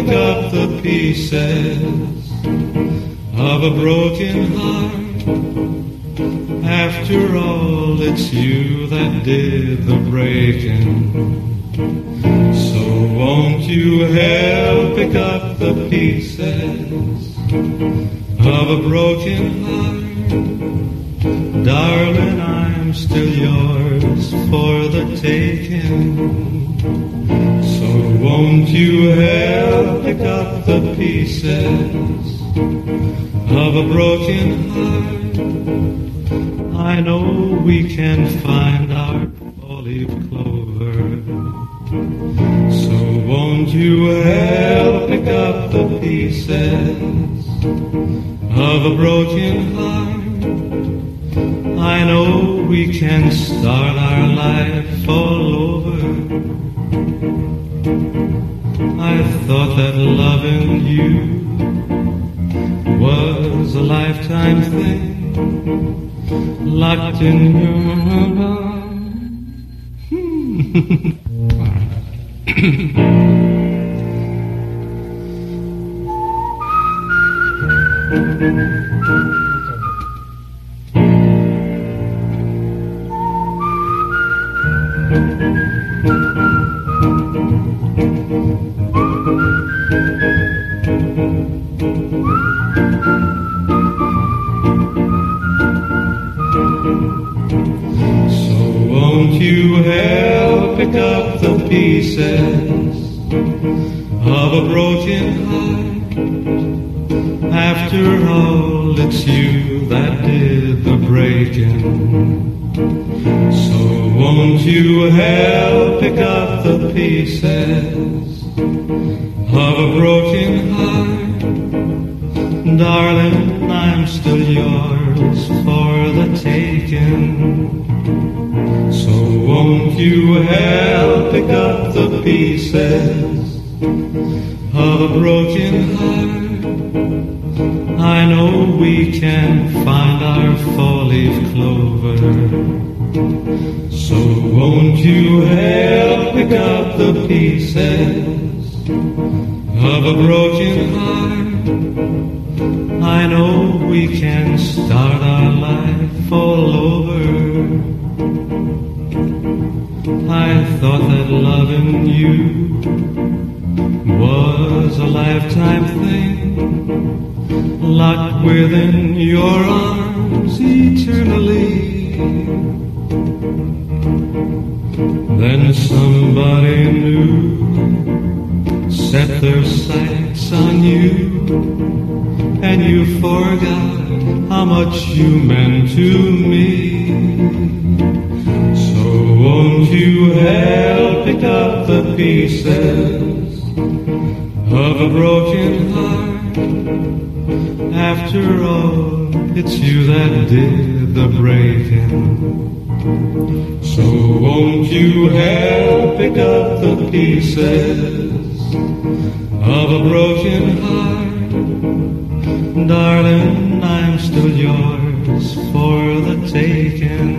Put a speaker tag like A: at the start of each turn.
A: pick up the pieces of a broken heart. After all, it's you that did the breaking. So won't you help pick up the pieces of a broken heart? Darling, I'm still yours for the taking. So won't you help pick up the pieces of a broken heart? I know we can find our four-leaf clover. So won't you help pick up the pieces of a broken heart? I know we can start our life all over. I thought that loving you was a lifetime thing, locked in your So won't you help pick up the pieces of a broken heart? After all, it's you that did the breaking. So won't you help pick up the pieces of a broken heart? Darling, I'm still yours for the taking. So won't you help pick up the pieces of a broken heart? I know we can find our four-leaf clover. So won't you help pick up the pieces of a broken heart? I know we can start our life all over. I thought that loving you was a lifetime thing, locked within your arms eternally. Then somebody new set their sights on you, and you forgot how much you meant to me. So won't you help pick up the pieces of a broken heart? After all, it's you that did the breaking. So won't you help pick up the pieces of a broken heart? Darling, I'm still yours for the taking.